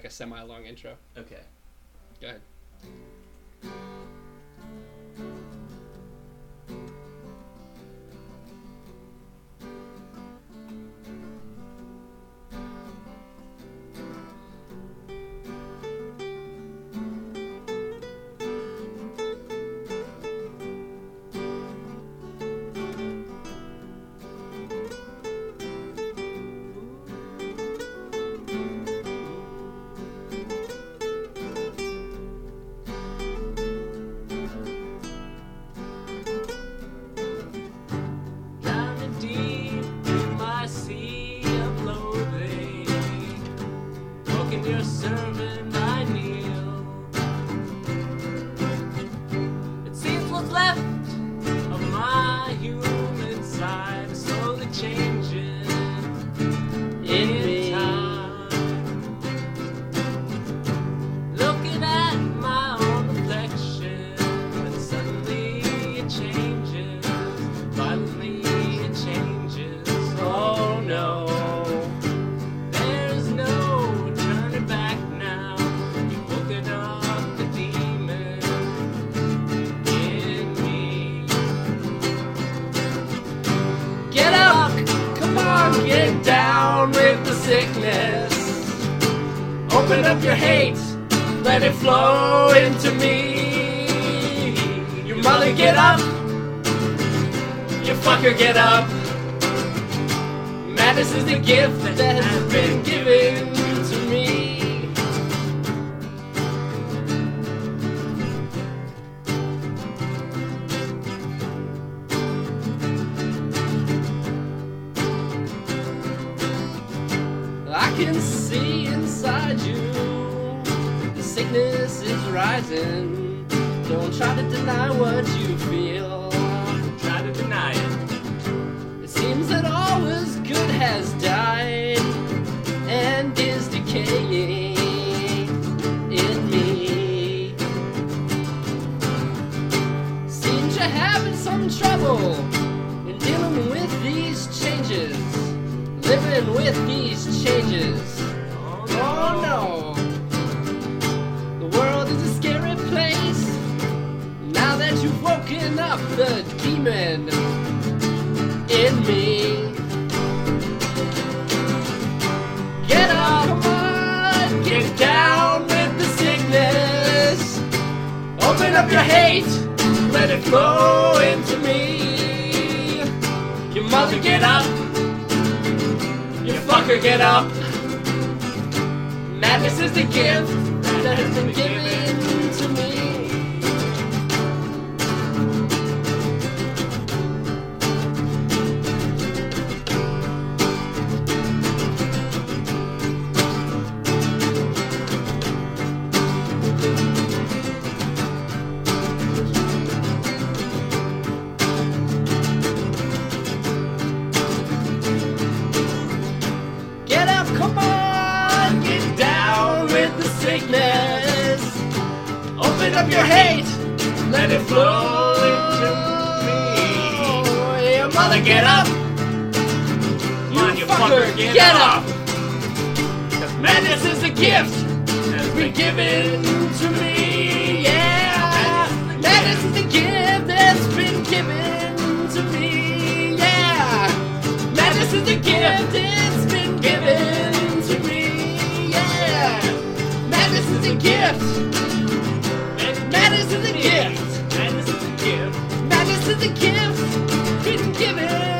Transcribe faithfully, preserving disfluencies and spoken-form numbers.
like a semi-long intro. Okay. Go ahead. Get down with the sickness. Open up your hate, let it flow into me. Your mother, get up. You fucker, get up. Madness is the gift that has been given to me. I can see inside you, the sickness is rising. Don't try to deny what you feel. Try to deny it. It seems that all was good has died and is decaying in me. Seems you're having some trouble in dealing with these changes. Living with these changes. Oh no. The world is a scary place. Now that you've woken up the demon in me. Get up, come on, get down with the sickness. Open up your hate, let it flow into me. Your mother, get up. You fucker, get up. Madness is the gift that has been given to me. Come on, get down with the sickness. Open up your hate, let it flow into me. Your mother, get up. Come on, you fucker, get, get up. up. Cause madness is a gift that's been given to me. Yeah, madness is a gift that's been given to me. Yeah, madness is a gift that's been given. Madness is a gift. Madness is a gift. Madness is a gift. Madness is a gift. Been given.